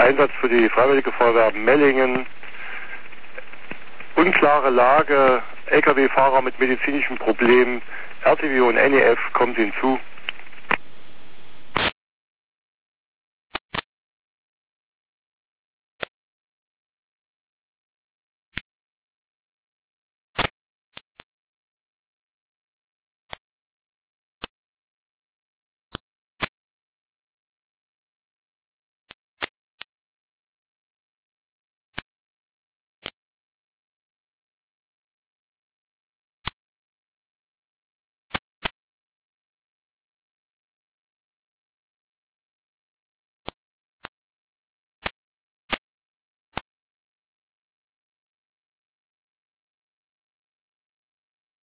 Einsatz für die Freiwillige Feuerwehr Mellingen. Unklare Lage, Lkw-Fahrer mit medizinischen Problemen, RTW und NEF, kommen Sie hinzu.